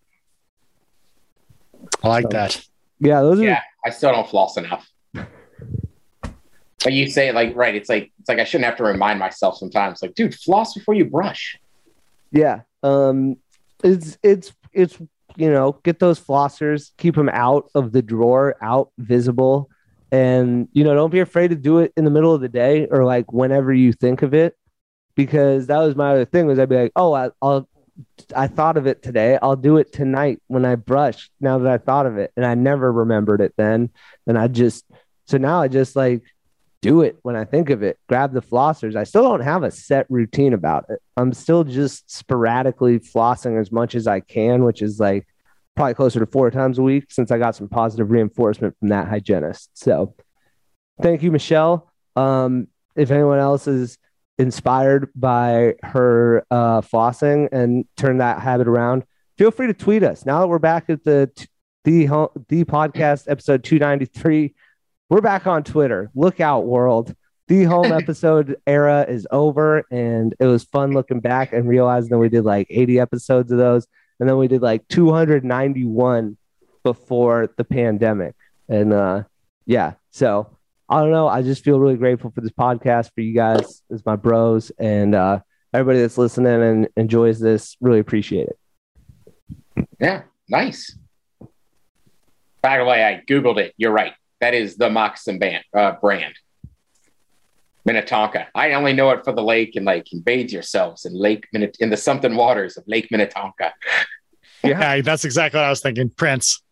I like so, that. Yeah, those are. Yeah, I still don't floss enough. But you say it like, right, it's like it's like I shouldn't have to remind myself sometimes. Like, dude, floss before you brush. Yeah, um, it's it's it's you know, get those flossers, keep them out of the drawer, out visible. And, you know, don't be afraid to do it in the middle of the day or like whenever you think of it, because that was my other thing was I'd be like, oh, I, I'll, I thought of it today. I'll do it tonight when I brush now that I thought of it. And I never remembered it then. And I just, so now I just like do it when I think of it, grab the flossers. I still don't have a set routine about it. I'm still just sporadically flossing as much as I can, which is like, probably closer to four times a week since I got some positive reinforcement from that hygienist. So thank you, Michelle. Um, if anyone else is inspired by her uh, flossing and turn that habit around, feel free to tweet us. Now that we're back at the, the, the podcast episode two ninety-three, we're back on Twitter. Look out, world. The home episode era is over, and it was fun looking back and realizing that we did like eighty episodes of those. And then we did like two hundred ninety-one before the pandemic. And uh, yeah, so I don't know. I just feel really grateful for this podcast, for you guys as my bros, and uh, everybody that's listening and enjoys this. Really appreciate it. Yeah, nice. By the way, I Googled it. You're right. That is the moccasin band, uh, brand. Minnetonka. I only know it for the lake and like bathe yourselves in Lake Minnet in the something waters of Lake Minnetonka. Yeah, yeah, that's exactly what I was thinking. Prince.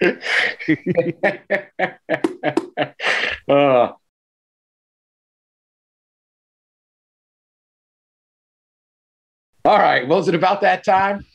uh, All right. Well, is it about that time?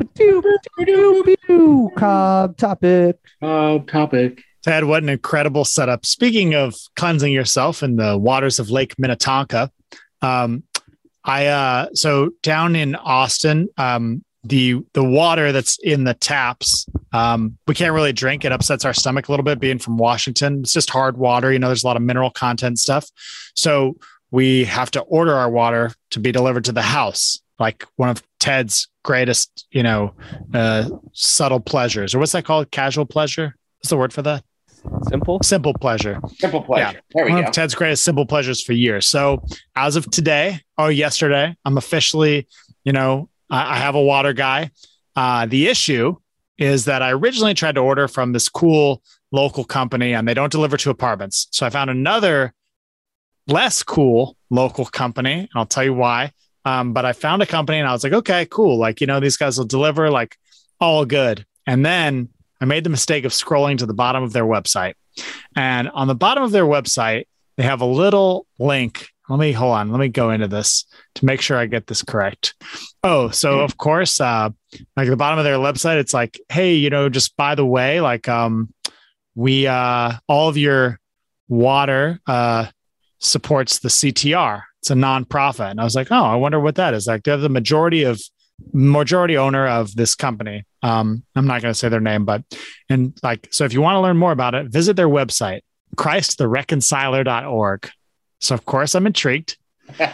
Cobb topic. Cobb topic. Ted, what an incredible setup. Speaking of cleansing yourself in the waters of Lake Minnetonka, um, I uh, so down in Austin, um, the the water that's in the taps, um, we can't really drink. It upsets our stomach a little bit, being from Washington. It's just hard water. You know, there's a lot of mineral content stuff. So we have to order our water to be delivered to the house, like one of Ted's greatest, you know, uh, subtle pleasures. Or what's that called? Casual pleasure? What's the word for that? Simple? Simple pleasure. Simple pleasure. Yeah. There we One go. of Ted's greatest simple pleasures for years. So as of today or yesterday, I'm officially, you know, I, I have a water guy. Uh, the issue is that I originally tried to order from this cool local company and they don't deliver to apartments. So I found another less cool local company. And I'll tell you why. Um, but I found a company and I was like, okay, cool. Like, you know, these guys will deliver, like, all good. And then I made the mistake of scrolling to the bottom of their website. And on the bottom of their website, they have a little link. Let me, hold on. Let me go into this to make sure I get this correct. Oh, so of course, uh, like at the bottom of their website, it's like, hey, you know, just by the way, like, um, we, uh, all of your water, uh, supports the C T R. It's a nonprofit. And I was like, oh, I wonder what that is. Like, they're the majority of majority owner of this company. Um, I'm not going to say their name, but, and like, so if you want to learn more about it, visit their website, christ the reconciler dot org. So of course I'm intrigued. So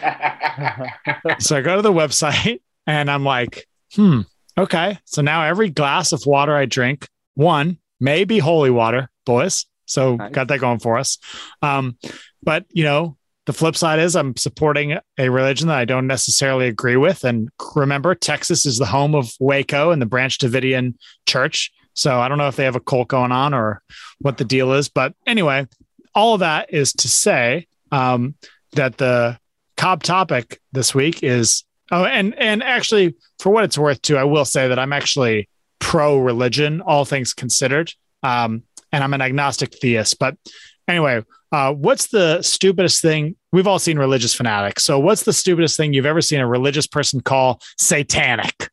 I go to the website and I'm like, hmm, okay. So now every glass of water I drink, one may be holy water, boys. So nice. Got that going for us. Um, but you know, the flip side is I'm supporting a religion that I don't necessarily agree with. And remember, Texas is the home of Waco and the Branch Davidian Church. So I don't know if they have a cult going on or what the deal is. But anyway, all of that is to say um, that the Cobb topic this week is, oh, and, and actually, for what it's worth too, I will say that I'm actually pro-religion, all things considered. Um, and I'm an agnostic theist. But anyway, uh, what's the stupidest thing? We've all seen Religious Fanatics. So what's the stupidest thing you've ever seen a religious person call satanic?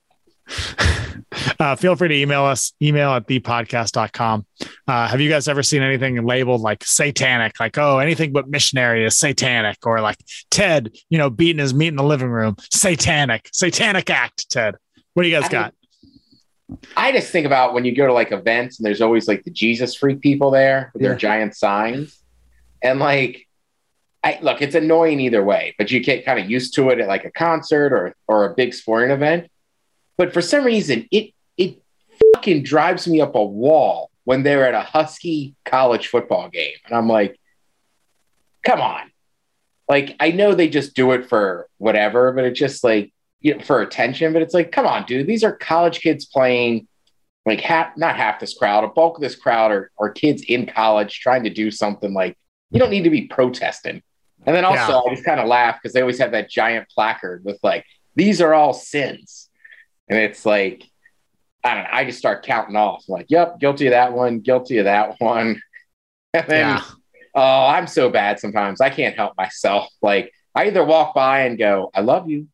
uh, feel free to email us, email at the podcast dot com. Uh, have you guys ever seen anything labeled like satanic? Like, oh, anything but missionary is satanic, or like Ted, you know, beating his meat in the living room. Satanic, satanic act, Ted. What do you guys I got? Mean, I just think about when you go to like events and there's always like the Jesus freak people there with yeah. their giant signs. And like, I look, it's annoying either way, but you get kind of used to it at like a concert or, or a big sporting event. But for some reason, it, it fucking drives me up a wall when they're at a Husky college football game. And I'm like, come on. Like, I know they just do it for whatever, but it's just like, you know, for attention, but it's like, come on, dude, these are college kids playing. Like half, not half this crowd, a bulk of this crowd are, are kids in college trying to do something. Like, you don't need to be protesting. And then also yeah. I just kind of laugh because they always have that giant placard with like, these are all sins. And it's like, I don't know, I just start counting off. I'm like, yep, guilty of that one, guilty of that one. And then, yeah. oh, I'm so bad sometimes. I can't help myself. Like, I either walk by and go, I love you.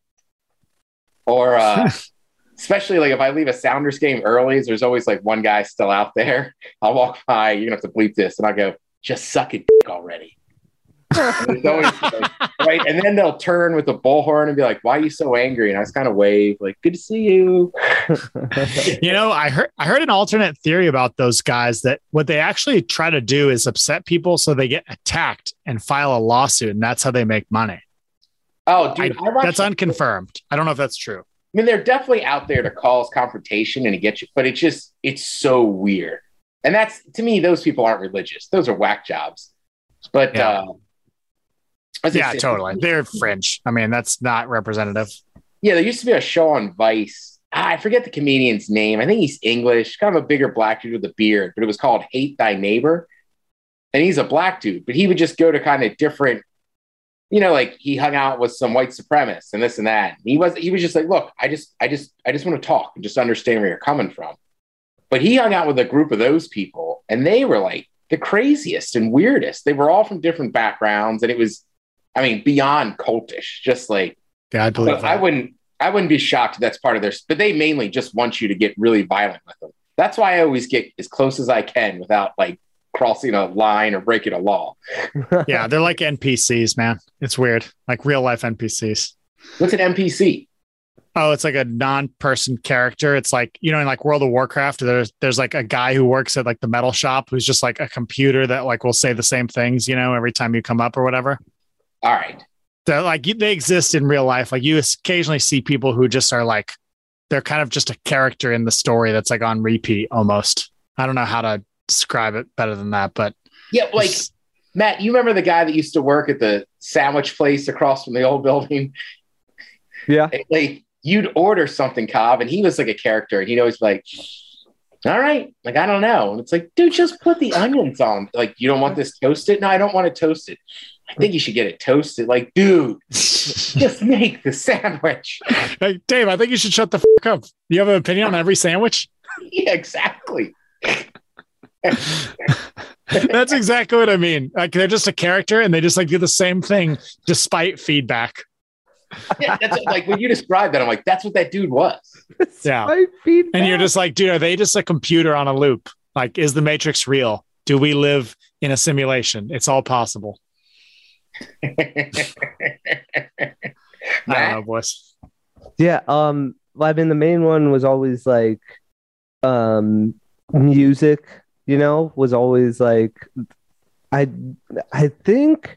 Or uh, especially like if I leave a Sounders game early, there's always like one guy still out there. I'll walk by, you're going to have to bleep this. And I'll go, just suck it already. And always, like, right. And then they'll turn with a bullhorn and be like, why are you so angry? And I just kind of wave like, good to see you. You know, I heard, I heard an alternate theory about those guys that what they actually try to do is upset people so they get attacked and file a lawsuit. And that's how they make money. Oh, dude, I, that's unconfirmed. I don't know if that's true. I mean, they're definitely out there to cause confrontation and to get you, but it's just, it's so weird. And that's, to me, those people aren't religious. Those are whack jobs. But, yeah, uh, yeah totally. They're fringe. I mean, that's not representative. Yeah, there used to be a show on Vice. Ah, I forget the comedian's name. I think he's English, kind of a bigger black dude with a beard, but it was called Hate Thy Neighbor. And he's a black dude, but he would just go to kind of different, you know, like he hung out with some white supremacists and this and that. He was, he was just like, look, I just, I just, I just want to talk and just understand where you're coming from. But he hung out with a group of those people and they were like the craziest and weirdest. They were all from different backgrounds. And it was, I mean, beyond cultish, just like, yeah, I believe I wouldn't, I wouldn't be shocked if that's part of their, but they mainly just want you to get really violent with them. That's why I always get as close as I can without like crossing a line or breaking a law. Yeah, they're like N P Cs, man. It's weird, like real life N P Cs. What's an N P C? Oh, it's like a non-person character. It's like, you know, in like World of Warcraft, there's there's like a guy who works at like the metal shop who's just like a computer that like will say the same things, you know, every time you come up or whatever. All right. They're like, they exist in real life. Like you occasionally see people who just are like, they're kind of just a character in the story that's like on repeat almost. I don't know how to describe it better than that, but yeah, like Matt, you remember the guy that used to work at the sandwich place across from the old building? Yeah. Like you'd order something, Cobb, and he was like a character, and he'd always be like, all right, like, I don't know. And it's like, dude, just put the onions on. Like, you don't want this toasted? No, I don't want it toasted. I think you should get it toasted. Like, dude, just make the sandwich. Hey, Dave, I think you should shut the fuck up. You have an opinion on every sandwich? Yeah, exactly. That's exactly what I mean. Like, they're just a character and they just like do the same thing despite feedback. Yeah, that's what, like when you describe that, I'm like, that's what that dude was. Yeah. And you're just like, dude, are they just a computer on a loop? Like, is the Matrix real? Do we live in a simulation? It's all possible. I don't know, boys. Yeah. Um, I mean, the main one was always like um, music, you know, was always like, I, I think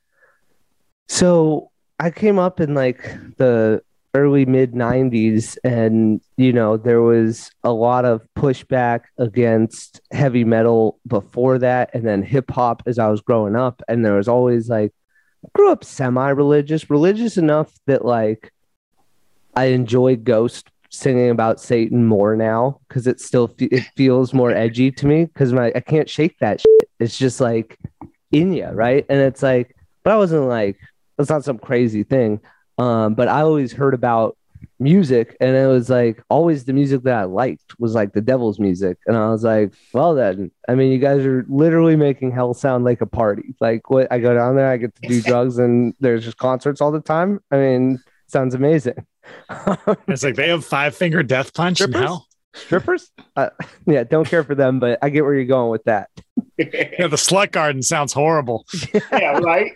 so. I came up in like the early mid nineties, and you know there was a lot of pushback against heavy metal before that, and then hip hop as I was growing up. And there was always like, I grew up semi-religious, religious enough that like I enjoy Ghost singing about Satan more now because it still fe- it feels more edgy to me because my I can't shake that shit. It's just like in you, right? And it's like, but I wasn't like, it's not some crazy thing. Um, but I always heard about music, and it was like always the music that I liked was like the devil's music. And I was like, well then, I mean, you guys are literally making hell sound like a party. Like what I go down there, I get to do drugs, and there's just concerts all the time. I mean, sounds amazing. It's like they have Five Finger Death Punch Strippers? in hell. Strippers? Uh, yeah, don't care for them, but I get where you're going with that. Yeah, the Slut Garden sounds horrible. Yeah, right.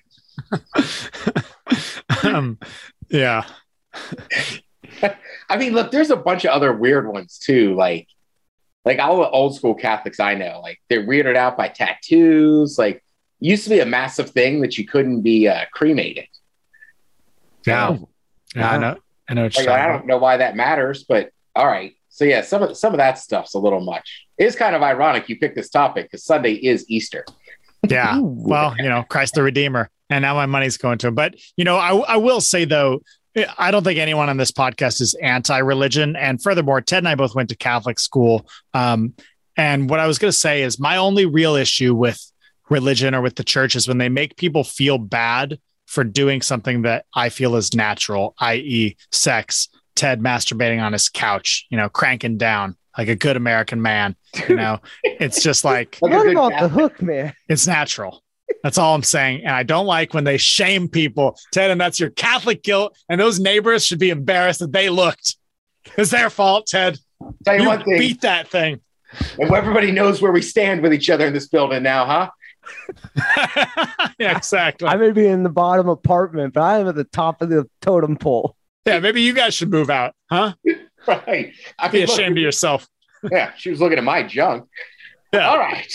um, yeah. I mean, look, there's a bunch of other weird ones too. Like, like all the old school Catholics I know, like they're weirded out by tattoos. Like, used to be a massive thing that you couldn't be uh, cremated. Yeah, Um, yeah, I know. I know. What you're like, I talking don't know why that matters, but all right. So yeah, some of some of that stuff's a little much. It is kind of ironic you picked this topic because Sunday is Easter. Yeah. Well, you know, Christ the Redeemer. And now my money's going to him. But, you know, I, I will say, though, I don't think anyone on this podcast is anti-religion. And furthermore, Ted and I both went to Catholic school. Um, and what I was going to say is my only real issue with religion or with the church is when they make people feel bad for doing something that I feel is natural, that is sex, Ted masturbating on his couch, you know, cranking down like a good American man. You know, it's just like, What about the hook, man? it's natural. That's all I'm saying. And I don't like when they shame people, Ted, and that's your Catholic guilt. And those neighbors should be embarrassed that they looked. It's their fault, Ted. Tell you, You one thing, beat that thing. and everybody knows where we stand with each other in this building now, huh? Yeah, exactly. I may be in the bottom apartment, but I am at the top of the totem pole. Yeah, maybe you guys should move out, huh? Right. I Be mean, look, ashamed of yourself. yeah, she was looking at my junk. Yeah. All right.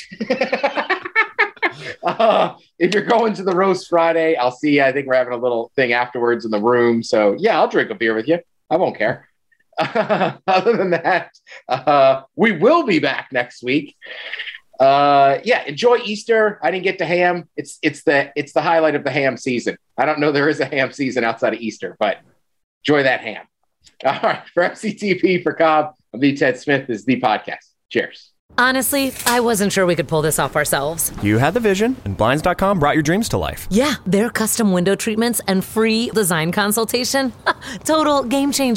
uh, if you're going to the Roast Friday, I'll see you. I think we're having a little thing afterwards in the room. So, yeah, I'll drink a beer with you. I won't care. Uh, other than that, uh, we will be back next week. Uh, yeah, enjoy Easter. I didn't get to ham. It's it's the it's the highlight of the ham season. I don't know there is a ham season outside of Easter, but enjoy that ham. All right, for F C T P, for Cobb, I'm the Ted Smith. This is the podcast. Cheers. Honestly, I wasn't sure we could pull this off ourselves. You had the vision, and Blinds dot com brought your dreams to life. Yeah, their custom window treatments and free design consultation. Total game changer.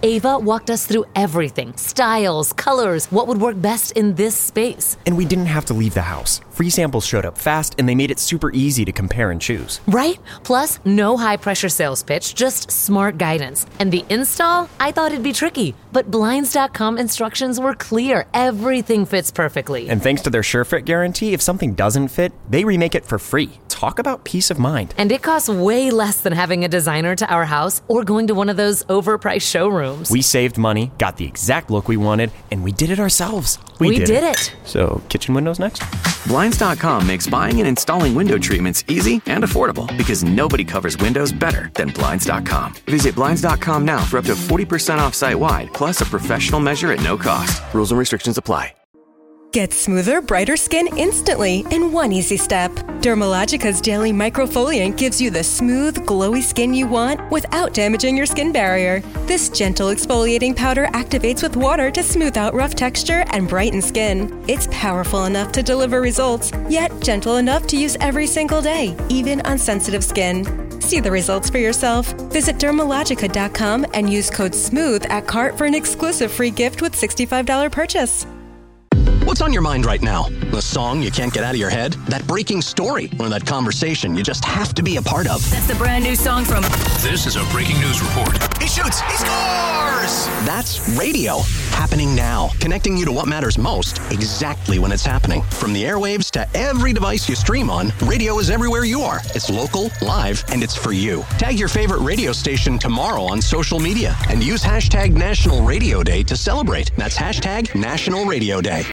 Ava walked us through everything: styles, colors, what would work best in this space. And we didn't have to leave the house. Free samples showed up fast, and they made it super easy to compare and choose. Right? Plus, no high-pressure sales pitch, just smart guidance. And the install? I thought it'd be tricky, but Blinds dot com instructions were clear. Everything fits perfectly. And thanks to their SureFit guarantee, if something doesn't fit, they remake it for free. Talk about peace of mind. And it costs way less than having a designer to our house or going to one of those overpriced showrooms. We saved money, got the exact look we wanted, and we did it ourselves. We, we did, did it. it. So, kitchen windows next? Blinds dot com makes buying and installing window treatments easy and affordable because nobody covers windows better than Blinds dot com. Visit Blinds dot com now for up to forty percent off site-wide, plus a professional measure at no cost. Rules and restrictions apply. Get smoother, brighter skin instantly in one easy step. Dermalogica's Daily Microfoliant gives you the smooth, glowy skin you want without damaging your skin barrier. This gentle exfoliating powder activates with water to smooth out rough texture and brighten skin. It's powerful enough to deliver results, yet gentle enough to use every single day, even on sensitive skin. See the results for yourself. Visit Dermalogica dot com and use code SMOOTH at cart for an exclusive free gift with sixty-five dollars purchase. What's on your mind right now? The song you can't get out of your head? That breaking story? Or that conversation you just have to be a part of? That's the brand new song from... This is a breaking news report. He shoots! He scores! That's radio. Happening now. Connecting you to what matters most, exactly when it's happening. From the airwaves to every device you stream on, radio is everywhere you are. It's local, live, and it's for you. Tag your favorite radio station tomorrow on social media and use hashtag National Radio Day to celebrate. That's hashtag National Radio Day.